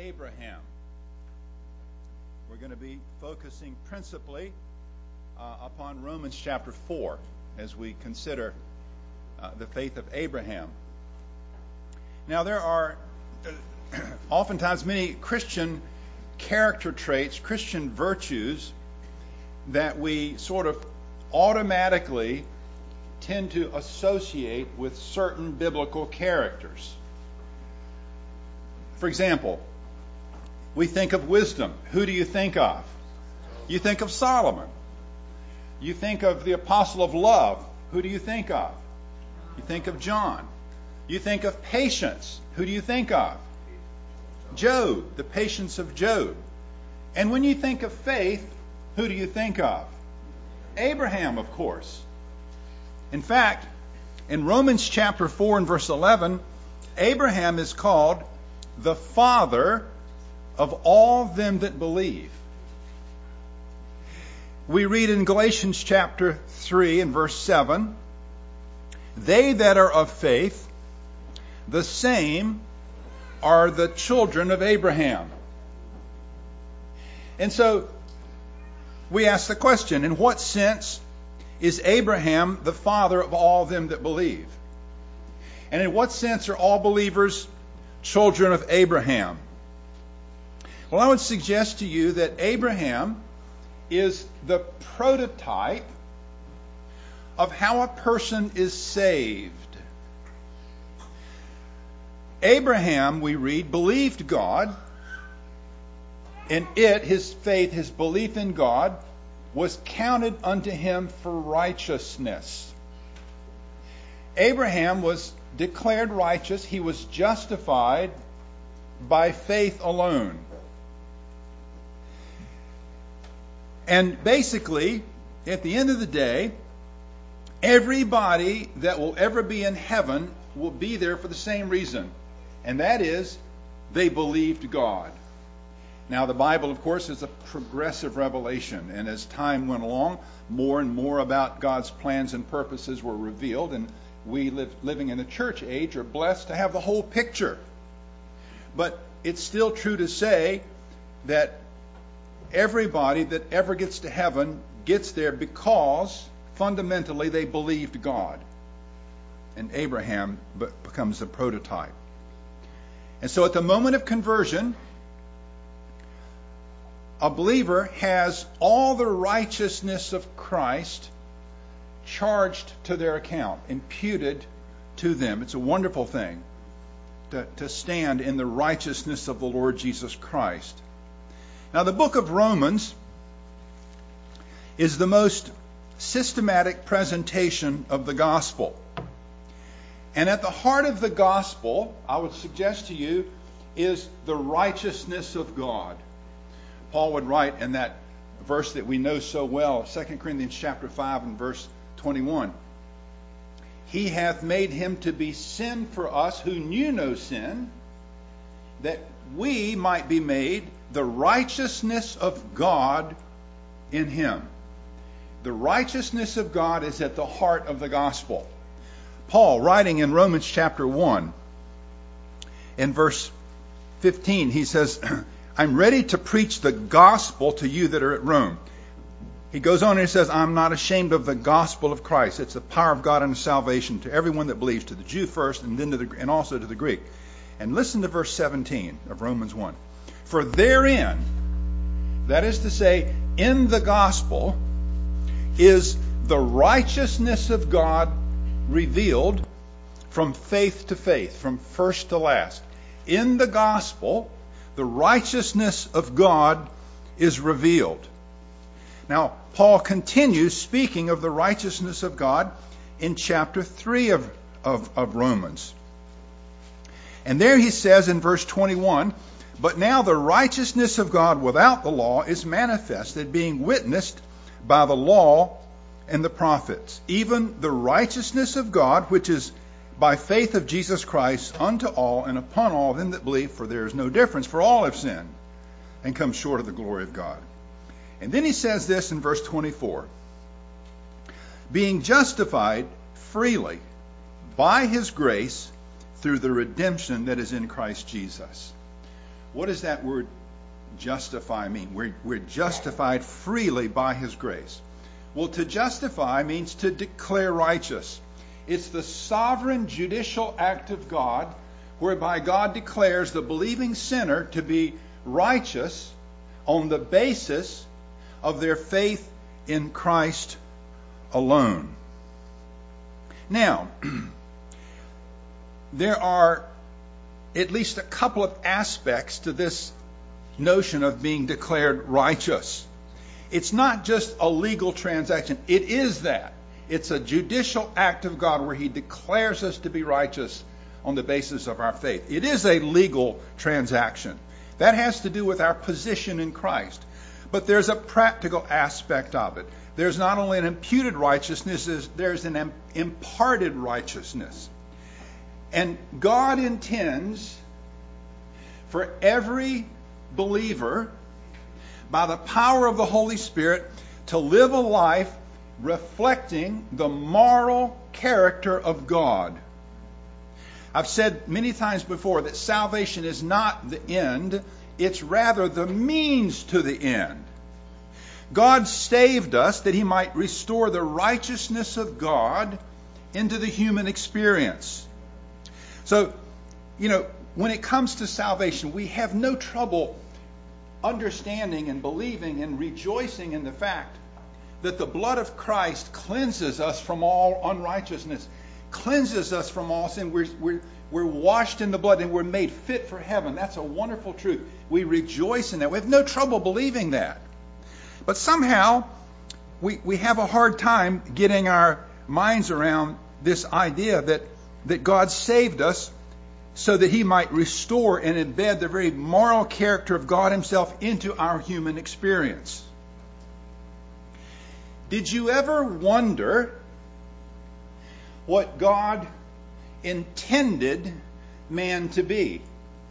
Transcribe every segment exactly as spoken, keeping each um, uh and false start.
Abraham. We're going to be focusing principally uh, upon Romans chapter four as we consider uh, the faith of Abraham. Now, there are uh, oftentimes many Christian character traits, Christian virtues that we sort of automatically tend to associate with certain biblical characters. For example, we think of wisdom. Who do you think of? You think of Solomon. You think of the apostle of love. Who do you think of? You think of John. You think of patience. Who do you think of? Job, the patience of Job. And when you think of faith, who do you think of? Abraham, of course. In fact, in Romans chapter four and verse eleven, Abraham is called the father of all them that believe. We read in Galatians chapter three and verse seven, they that are of faith, the same are the children of Abraham. And so we ask the question, in what sense is Abraham the father of all them that believe? And in what sense are all believers children of Abraham? Well, I would suggest to you that Abraham is the prototype of how a person is saved. Abraham, we read, believed God, and it, his faith, his belief in God, was counted unto him for righteousness. Abraham was declared righteous. He was justified by faith alone. And basically, at the end of the day, everybody that will ever be in heaven will be there for the same reason. And that is, they believed God. Now, the Bible, of course, is a progressive revelation. And as time went along, more and more about God's plans and purposes were revealed. And we live, living in the church age are blessed to have the whole picture. But it's still true to say that everybody that ever gets to heaven gets there because fundamentally they believed God. And Abraham becomes the prototype. And so at the moment of conversion, a believer has all the righteousness of Christ charged to their account, imputed to them. It's a wonderful thing to, to stand in the righteousness of the Lord Jesus Christ. Now, the book of Romans is the most systematic presentation of the gospel. And at the heart of the gospel, I would suggest to you, is the righteousness of God. Paul would write in that verse that we know so well, Second Corinthians chapter five and verse twenty-one. He hath made him to be sin for us who knew no sin, that we might be made the righteousness of God in him. The righteousness of God is at the heart of the gospel. Paul, writing in Romans chapter one, in verse fifteen, he says, I'm ready to preach the gospel to you that are at Rome. He goes on and he says, I'm not ashamed of the gospel of Christ. It's the power of God unto salvation to everyone that believes, to the Jew first and then to the, and also to the Greek. And listen to verse seventeen of Romans one. For therein, that is to say, in the gospel, is the righteousness of God revealed from faith to faith, from first to last. In the gospel, the righteousness of God is revealed. Now, Paul continues speaking of the righteousness of God in chapter three of, of, of Romans. And there he says in verse twenty-one, but now the righteousness of God without the law is manifested, being witnessed by the law and the prophets, even the righteousness of God, which is by faith of Jesus Christ unto all and upon all them that believe, for there is no difference, for all have sinned and come short of the glory of God. And then he says this in verse twenty-four, being justified freely by his grace through the redemption that is in Christ Jesus. What does that word justify mean? We're, we're justified freely by His grace. Well, to justify means to declare righteous. It's the sovereign judicial act of God whereby God declares the believing sinner to be righteous on the basis of their faith in Christ alone. Now, there are at least a couple of aspects to this notion of being declared righteous. It's not just a legal transaction. It is that. It's a judicial act of God where He declares us to be righteous on the basis of our faith. It is a legal transaction. That has to do with our position in Christ. But there's a practical aspect of it. There's not only an imputed righteousness, there's an imparted righteousness. And God intends for every believer, by the power of the Holy Spirit, to live a life reflecting the moral character of God. I've said many times before that salvation is not the end, it's rather the means to the end. God saved us that He might restore the righteousness of God into the human experience. So, you know, when it comes to salvation, we have no trouble understanding and believing and rejoicing in the fact that the blood of Christ cleanses us from all unrighteousness, cleanses us from all sin. We're, we're, we're washed in the blood and we're made fit for heaven. That's a wonderful truth. We rejoice in that. We have no trouble believing that. But somehow we, we have a hard time getting our minds around this idea that, that God saved us so that He might restore and embed the very moral character of God Himself into our human experience. Did you ever wonder what God intended man to be?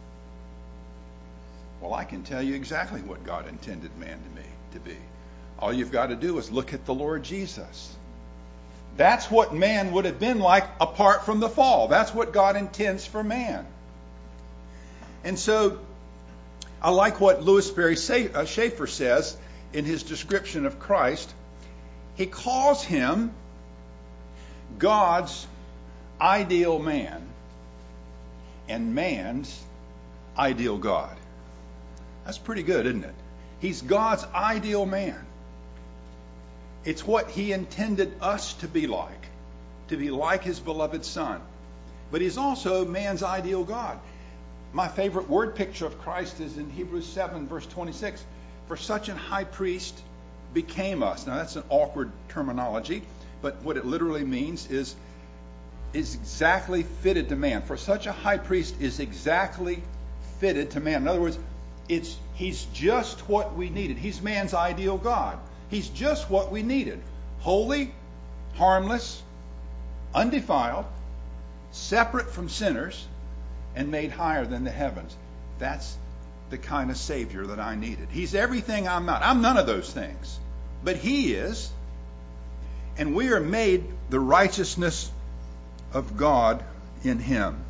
Well, I can tell you exactly what God intended man to be. to be. All you've got to do is look at the Lord Jesus. That's what man would have been like apart from the fall. That's what God intends for man. And so, I like what Louis Berry Schaeffer says in his description of Christ. He calls Him God's ideal man and man's ideal God. That's pretty good, isn't it? He's God's ideal man. It's what He intended us to be like, to be like His beloved Son. But He's also man's ideal God. My favorite word picture of Christ is in Hebrews seven, verse twenty-six. For such an high priest became us. Now that's an awkward terminology, but what it literally means is, is exactly fitted to man. For such a high priest is exactly fitted to man. In other words, it's He's just what we needed. He's man's ideal God. He's just what we needed. Holy, harmless, undefiled, separate from sinners, and made higher than the heavens. That's the kind of Savior that I needed. He's everything I'm not. I'm none of those things. But He is. And we are made the righteousness of God in Him.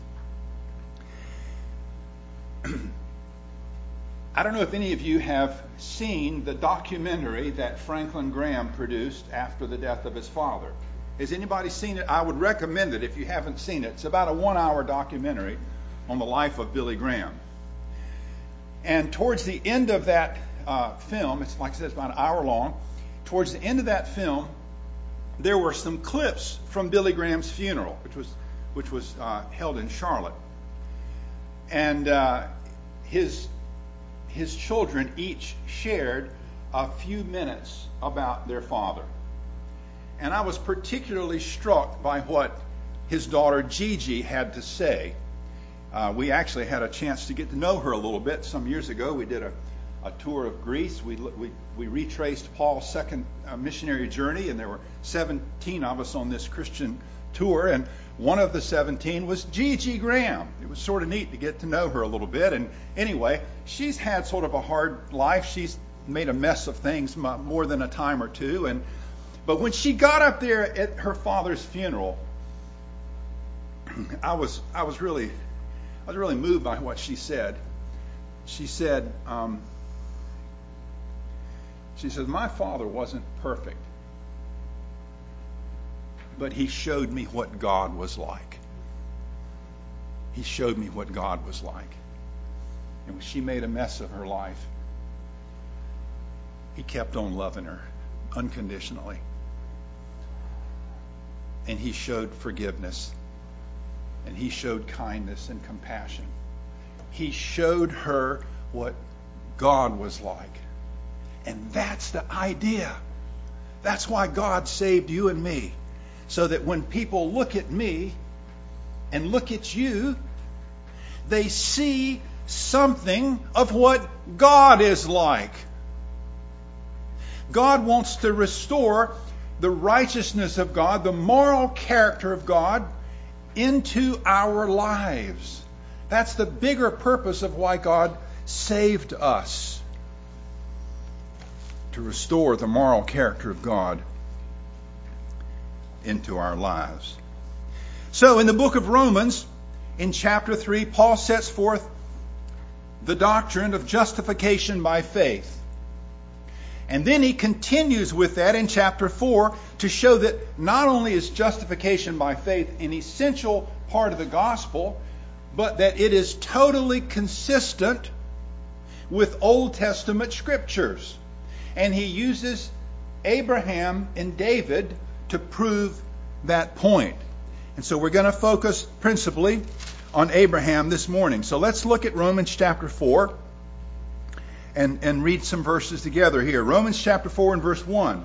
I don't know if any of you have seen the documentary that Franklin Graham produced after the death of his father. Has anybody seen it? I would recommend it if you haven't seen it. It's about a one-hour documentary on the life of Billy Graham. And towards the end of that uh, film, it's like I said, it's about an hour long. Towards the end of that film, there were some clips from Billy Graham's funeral, which was which was uh, held in Charlotte. And uh, his his children each shared a few minutes about their father. And I was particularly struck by what his daughter Gigi had to say. Uh, we actually had a chance to get to know her a little bit some years ago. We did a, a tour of Greece. We, we, we retraced Paul's second uh, missionary journey, and there were seventeen of us on this Christian tour. And one of the seventeen was Gigi Graham. It was sort of neat to get to know her a little bit. And anyway, she's had sort of a hard life. She's made a mess of things more than a time or two. And but when she got up there at her father's funeral, I was I was really I was really moved by what she said. she said, um, she says, my father wasn't perfect, but he showed me what God was like. He showed me what God was like. And when she made a mess of her life, he kept on loving her unconditionally. And he showed forgiveness. And he showed kindness and compassion. He showed her what God was like. And that's the idea. That's why God saved you and me. So that when people look at me and look at you, they see something of what God is like. God wants to restore the righteousness of God, the moral character of God, into our lives. That's the bigger purpose of why God saved us. To restore the moral character of God into our lives. So in the book of Romans, in chapter three, Paul sets forth the doctrine of justification by faith. And then he continues with that in chapter four to show that not only is justification by faith an essential part of the gospel, but that it is totally consistent with Old Testament scriptures. And he uses Abraham and David to prove that point. And so we're going to focus principally on Abraham this morning. So let's look at Romans chapter four and, and read some verses together here. Romans chapter four and verse one.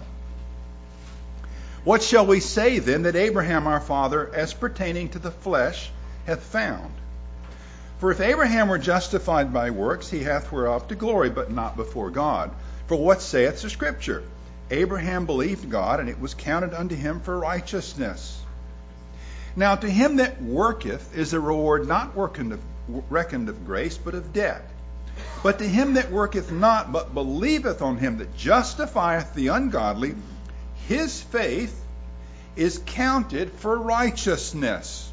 What shall we say then that Abraham our father, as pertaining to the flesh, hath found? For if Abraham were justified by works, he hath whereof to glory, but not before God. For what saith the Scripture? Abraham believed God, and it was counted unto him for righteousness. Now to him that worketh is a reward not reckoned of, reckoned of grace, but of debt. But to him that worketh not, but believeth on him that justifieth the ungodly, his faith is counted for righteousness.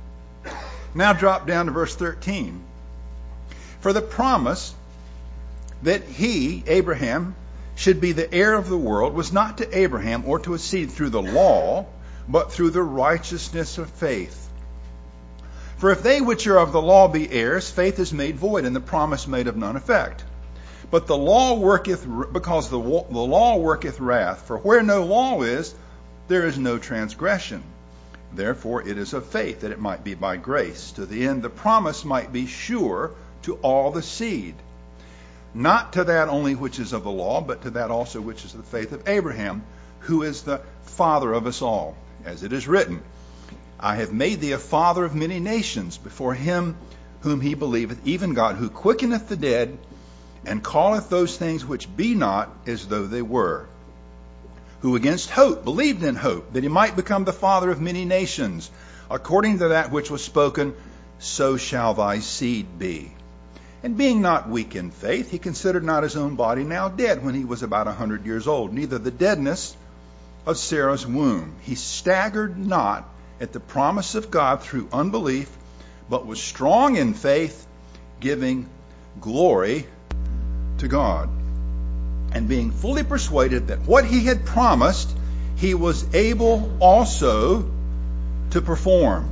Now drop down to verse thirteen. For the promise that he, Abraham, should be the heir of the world was not to Abraham or to his seed through the law, but through the righteousness of faith. For if they which are of the law be heirs, faith is made void, and the promise made of none effect. But the law worketh, because the, the law worketh wrath. For where no law is, there is no transgression. Therefore it is of faith, that it might be by grace, to the end the promise might be sure to all the seed. Not to that only which is of the law, but to that also which is the faith of Abraham, who is the father of us all. As it is written, I have made thee a father of many nations, before him whom he believeth, even God, who quickeneth the dead, and calleth those things which be not as though they were. Who against hope believed in hope, that he might become the father of many nations, according to that which was spoken, so shall thy seed be. And being not weak in faith, he considered not his own body now dead, when he was about a hundred years old, neither the deadness of Sarah's womb. He staggered not at the promise of God through unbelief, but was strong in faith, giving glory to God, and being fully persuaded that what he had promised, he was able also to perform.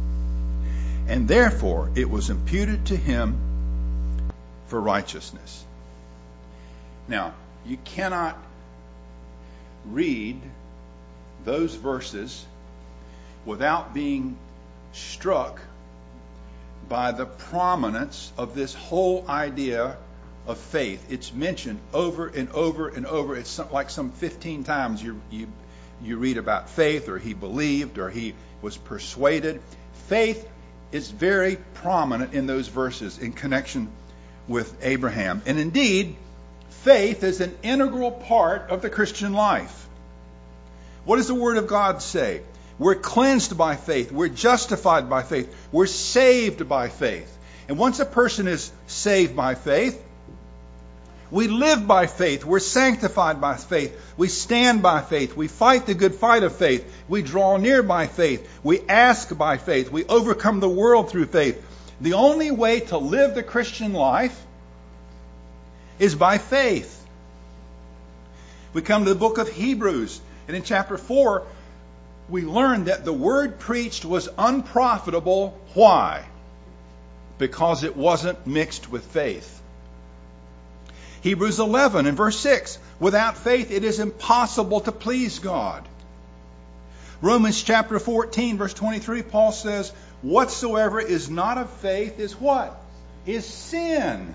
And therefore it was imputed to him for righteousness. Now, you cannot read those verses without being struck by the prominence of this whole idea of faith. It's mentioned over and over and over. It's some, like some fifteen times you, you, you read about faith, or he believed, or he was persuaded. Faith is very prominent in those verses in connection with Abraham. And indeed, faith is an integral part of the Christian life. What does the Word of God say? We're cleansed by faith. We're justified by faith. We're saved by faith. And once a person is saved by faith, we live by faith. We're sanctified by faith. We stand by faith. We fight the good fight of faith. We draw near by faith. We ask by faith. We overcome the world through faith. The only way to live the Christian life is by faith. We come to the book of Hebrews, and in chapter four, we learn that the word preached was unprofitable. Why? Because it wasn't mixed with faith. Hebrews eleven and verse six, without faith it is impossible to please God. Romans chapter fourteen verse twenty-three, Paul says, whatsoever is not of faith is what? Is sin.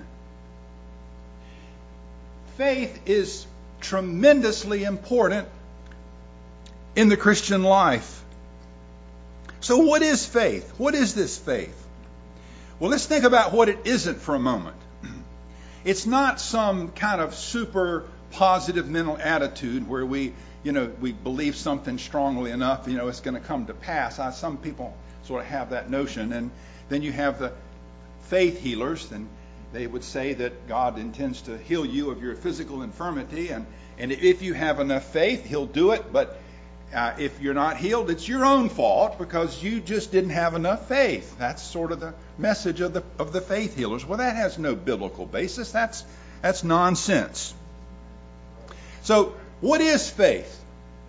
Faith is tremendously important in the Christian life. So what is faith? What is this faith? Well, let's think about what it isn't for a moment. It's not some kind of super positive mental attitude where we, you know, we believe something strongly enough, you know, it's going to come to pass. I, some people sort of have that notion. And then you have the faith healers, and they would say that God intends to heal you of your physical infirmity. And, and if you have enough faith, He'll do it. But uh, if you're not healed, it's your own fault because you just didn't have enough faith. That's sort of the message of the of the faith healers. Well, that has no biblical basis. That's that's nonsense. So, what is faith?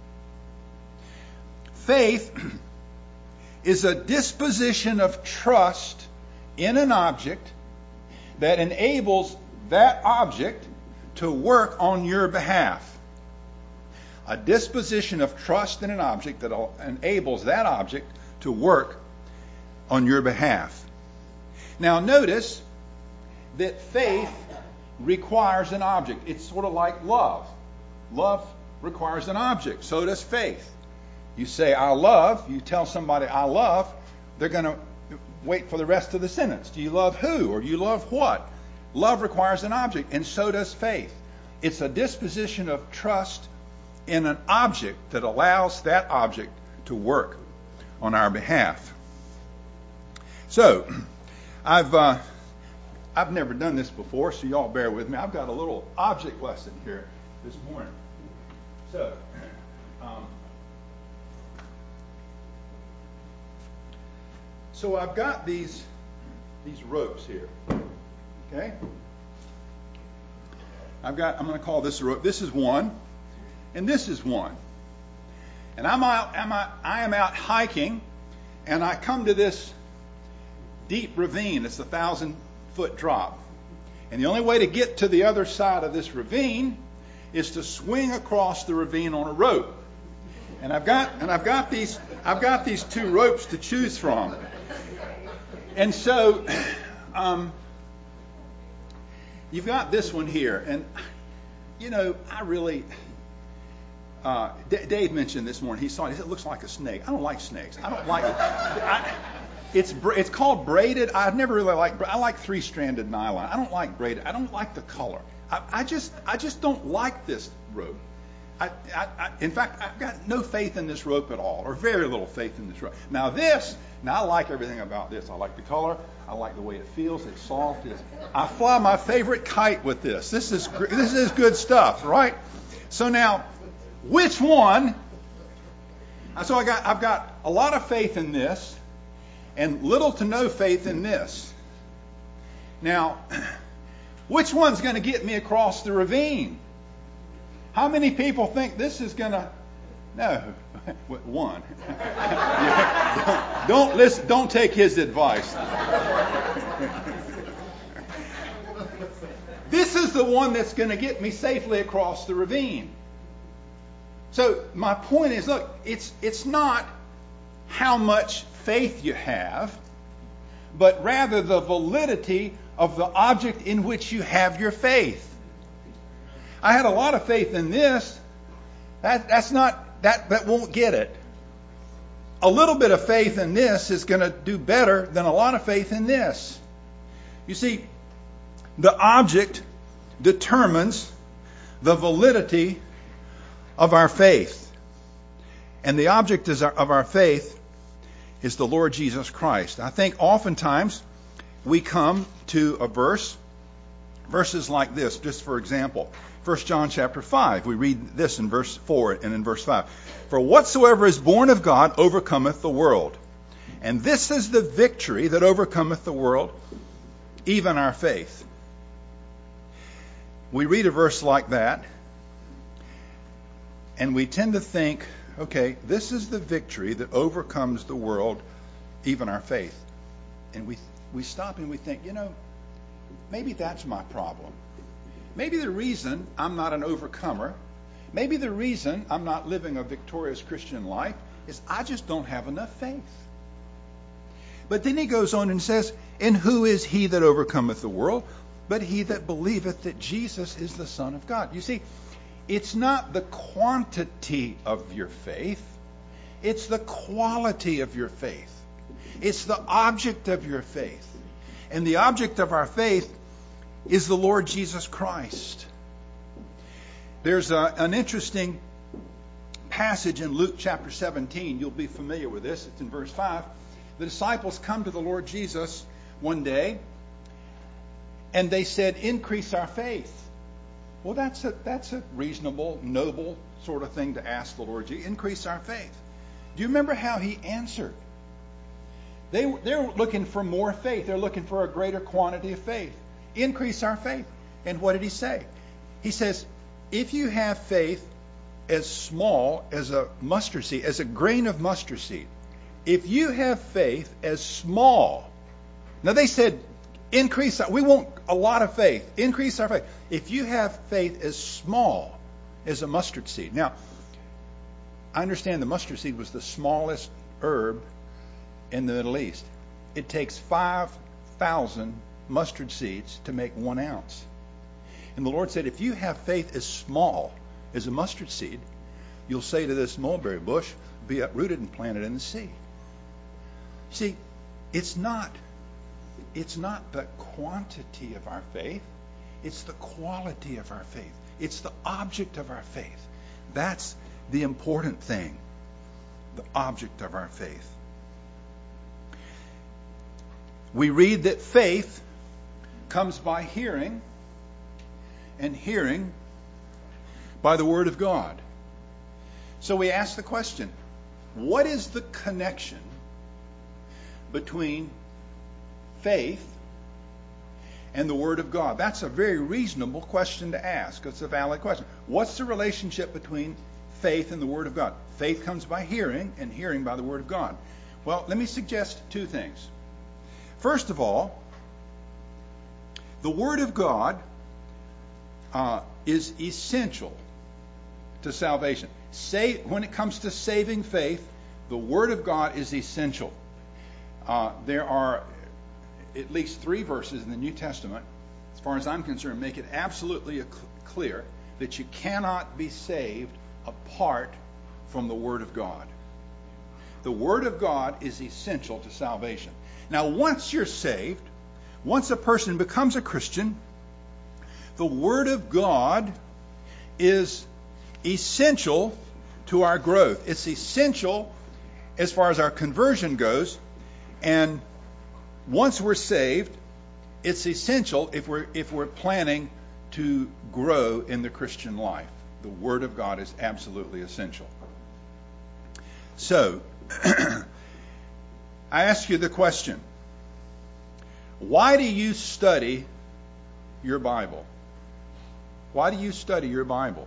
Faith is a disposition of trust in an object that enables that object to work on your behalf. A disposition of trust in an object that enables that object to work on your behalf. Now notice that faith requires an object. It's sort of like love. Love requires an object. So does faith. You say, I love. You tell somebody, I love. They're going to wait for the rest of the sentence. Do you love who? Or you love what? Love requires an object, and so does faith. It's a disposition of trust in an object that allows that object to work on our behalf. So, I've uh, I've never done this before, so y'all bear with me. I've got a little object lesson here this morning. So, um, so I've got these these ropes here. Okay, I've got. I'm going to call this a rope. This is one, and this is one. And I'm out. I'm out I am out hiking, and I come to this deep ravine. It's a thousand foot drop. And the only way to get to the other side of this ravine is to swing across the ravine on a rope. And I've got and I've got these I've got these two ropes to choose from. And so um, you've got this one here, and you know I really. Uh, D- Dave mentioned this morning. He saw it. He said, it looks like a snake. I don't like snakes. I don't like it. I, it's it's called braided. I've never really liked. I like three-stranded nylon. I don't like braided. I don't like the color. I, I just I just don't like this rope. I, I, I, in fact, I've got no faith in this rope at all, or very little faith in this rope. Now this, now I like everything about this. I like the color. I like the way it feels. It's soft. It's, I fly my favorite kite with this. This is this is good stuff, right? So now. Which one? So I got, I've got a lot of faith in this and little to no faith in this. Now, which one's going to get me across the ravine? How many people think this is going to... No, one. don't, don't listen. Don't take his advice. This is the one that's going to get me safely across the ravine. So my point is, look, it's it's not how much faith you have, but rather the validity of the object in which you have your faith. I had a lot of faith in this. That that's not that that won't get it. A little bit of faith in this is going to do better than a lot of faith in this. You see, the object determines the validity of our faith. And the object is our, of our faith is the Lord Jesus Christ. I think oftentimes we come to a verse, verses like this, just for example. First John chapter five, we read this in verse four and in verse five. For whatsoever is born of God overcometh the world. And this is the victory that overcometh the world, even our faith. we read a verse like that, and we tend to think, okay, this is the victory that overcomes the world, even our faith. And we we stop and we think, you know, maybe that's my problem. Maybe the reason I'm not an overcomer, maybe the reason I'm not living a victorious Christian life is I just don't have enough faith. But then he goes on and says, and who is he that overcometh the world, but he that believeth that Jesus is the Son of God? You see, it's not the quantity of your faith, it's the quality of your faith. It's the object of your faith. And the object of our faith is the Lord Jesus Christ. There's a, an interesting passage in Luke chapter seventeen. You'll be familiar with this. It's in verse five. The disciples come to the Lord Jesus one day, and they said, increase our faith. Well, that's a, that's a reasonable, noble sort of thing to ask the Lord Jesus. Increase our faith. Do you remember how he answered? They, they're looking for more faith. They're looking for a greater quantity of faith. Increase our faith. And what did he say? He says, if you have faith as small as a mustard seed, as a grain of mustard seed, if you have faith as small, now they said, increase, we want a lot of faith, increase our faith. If you have faith as small as a mustard seed. Now, I understand the mustard seed was the smallest herb in the Middle East. It takes five thousand mustard seeds to make one ounce. And the Lord said, if you have faith as small as a mustard seed, you'll say to this mulberry bush, be uprooted and planted in the sea. See, it's not, it's not the quantity of our faith, it's the quality of our faith. It's the object of our faith. That's the important thing, the object of our faith. We read that faith comes by hearing, and hearing by the Word of God. So we ask the question, what is the connection between faith and the Word of God? That's a very reasonable question to ask. It's a valid question. What's the relationship between faith and the Word of God? Faith comes by hearing, and hearing by the Word of God. Well, let me suggest two things. First of all, the Word of God uh, is essential to salvation. Say, when it comes to saving faith, the Word of God is essential. Uh, there are at least three verses in the New Testament, as far as I'm concerned, make it absolutely clear that you cannot be saved apart from the Word of God. The Word of God is essential to salvation. Now, once you're saved, once a person becomes a Christian, the Word of God is essential to our growth. It's essential as far as our conversion goes. And once we're saved, it's essential if we're if we're planning to grow in the Christian life. The Word of God is absolutely essential. So, I ask you the question, why do you study your Bible? Why do you study your Bible?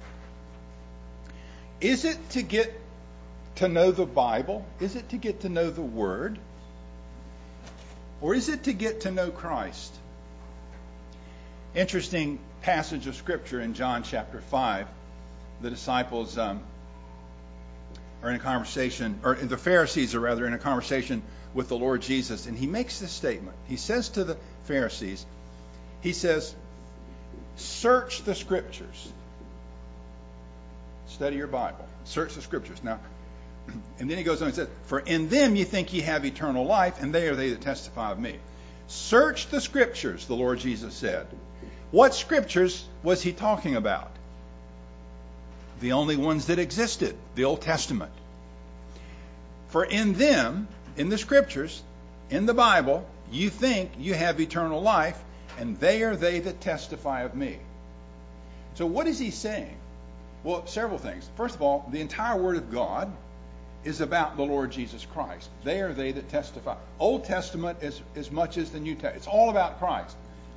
Is it to get to know the Bible? Is it to get to know the Word? Or is it to get to know Christ? Interesting passage of Scripture in John chapter five. The disciples um, are in a conversation, or the Pharisees are rather in a conversation with the Lord Jesus, and he makes this statement. He says to the Pharisees, he says, search the Scriptures. Study your Bible. Search the Scriptures. Now, and then he goes on and says, for in them you think ye have eternal life, and they are they that testify of me. Search the Scriptures, the Lord Jesus said. What Scriptures was he talking about? The only ones that existed, the Old Testament. For in them, in the Scriptures, in the Bible, you think you have eternal life, and they are they that testify of me. So what is he saying? Well, several things. First of all, the entire Word of God is about the Lord Jesus Christ. They are they that testify. Old Testament as, as much as the New Testament. It's all about Christ.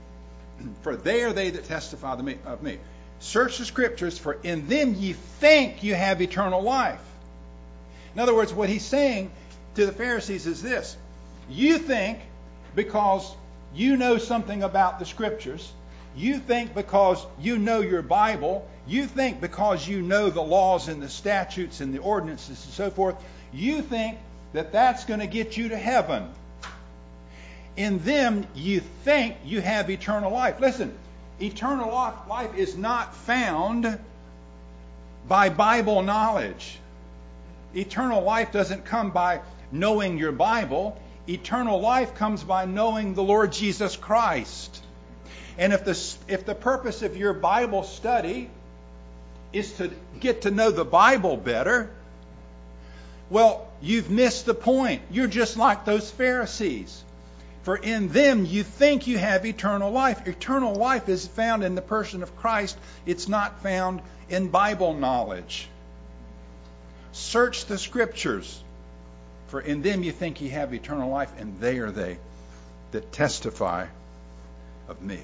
For they are they that testify of me. of me. Search the Scriptures, for in them ye think you have eternal life. In other words, what he's saying to the Pharisees is this. You think because you know something about the Scriptures, you think because you know your Bible, you think because you know the laws and the statutes and the ordinances and so forth, you think that that's going to get you to heaven. In them you think you have eternal life. Listen, eternal life is not found by Bible knowledge. Eternal life doesn't come by knowing your Bible. Eternal life comes by knowing the Lord Jesus Christ. And if the, if the purpose of your Bible study is to get to know the Bible better, well, you've missed the point. You're just like those Pharisees. For in them you think you have eternal life. Eternal life is found in the person of Christ. It's not found in Bible knowledge. Search the Scriptures, for in them you think you have eternal life, and they are they that testify of me.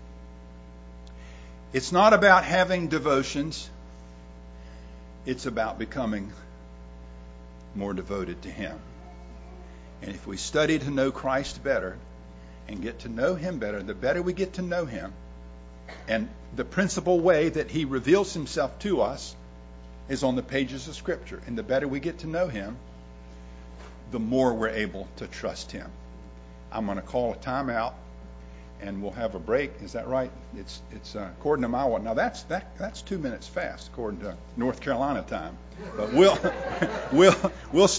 It's not about having devotions. It's about becoming more devoted to Him. And if we study to know Christ better and get to know Him better, the better we get to know Him, and the principal way that He reveals Himself to us is on the pages of Scripture. And the better we get to know Him, the more we're able to trust Him. I'm going to call a timeout, and we'll have a break. Is that right? It's it's uh, according to my watch. Now that's that that's two minutes fast according to North Carolina time. But we'll we'll we'll start.